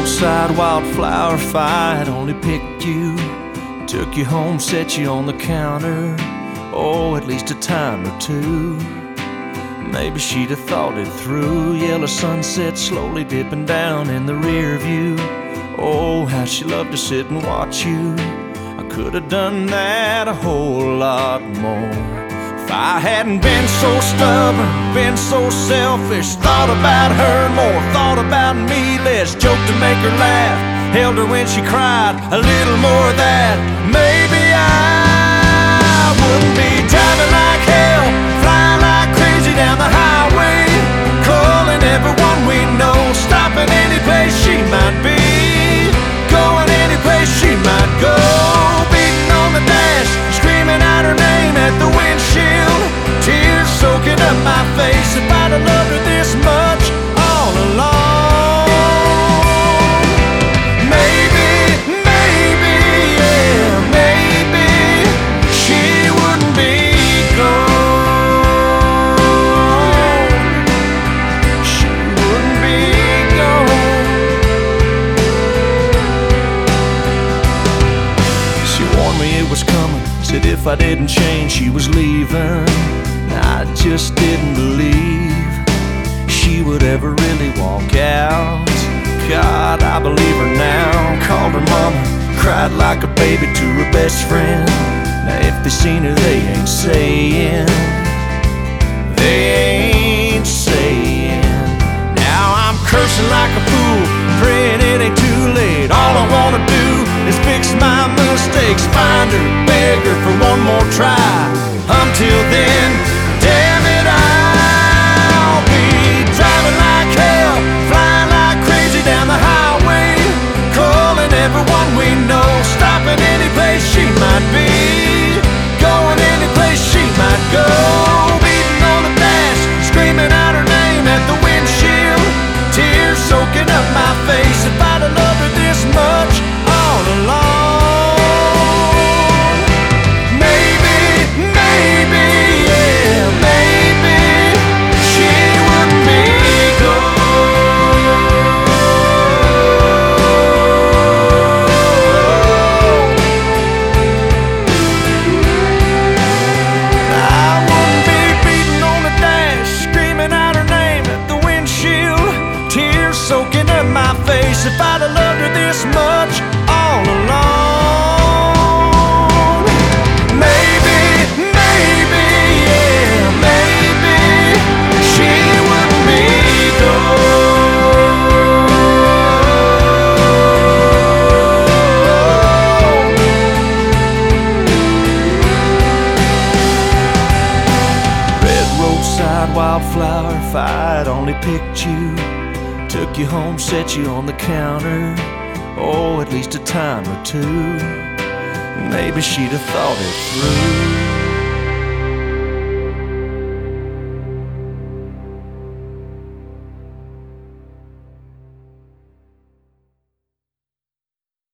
roadside wildflower fight only picked you, took you home, set you on the counter, oh, at least a time or two. Maybe she'd have thought it through. Yellow sunset slowly dipping down in the rear view. Oh, how she loved to sit and watch you. I could have done that a whole lot more. If I hadn't been so stubborn, been so selfish, thought about her more, thought about me less, joked to make her laugh, held her when she cried, a little more of that, maybe I wouldn't be driving like hell, flying like crazy down the highway, calling everyone we know, stopping any place she might be, going any place she might go, beating on the dash, screaming out her name at the windshield, tears soaking up my face. If I'd have loved her this much all along, maybe, yeah, maybe she wouldn't be gone. She wouldn't be gone. She warned me it was coming, said if I didn't change she was leaving. I just didn't believe she would ever really walk out. God, I believe her now. Called her mama, cried like a baby to her best friend. Now if they seen her they ain't saying, now I'm cursing like a fool, praying it ain't too late. All I wanna do is fix my mistakes, find her, beg her for one more try. Until then, damn it, I'll be driving like hell, flying like crazy down the highway, calling everyone we know, stopping any place she might be, going any place she might go, beating on the dash, screaming out her name at the windshield, tears soaking up my face. If I'd have loved her this much all along, soaking up my face. If I'd have loved her this much all along, maybe, yeah, maybe she wouldn't be gone. Red roadside wildflower fight only picked you, took you home, set you on the counter, oh, at least a time or two. Maybe she'd have thought it through.